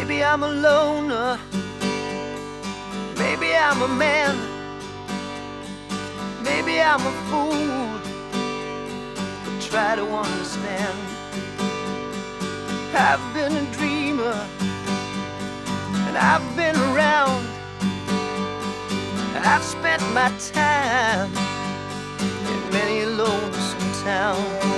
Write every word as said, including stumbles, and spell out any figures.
Maybe I'm a loner, maybe I'm a man, maybe I'm a fool, but try to understand. I've been a dreamer, and I've been around. I've spent my time in many a lonesome town.